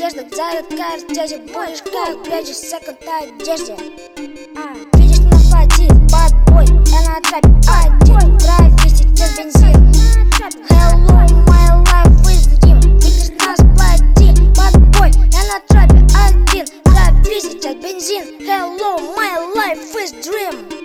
одежда, загадка растяжек. Будешь как прячешь в секонд одежде. Видишь на фати, bad boy, я на трапе один. Граффити, без бензин. Hello, my life is dream. Видишь нас плати, bad boy, я на трапе один. Граффити, бензин. Hello, my life is dream.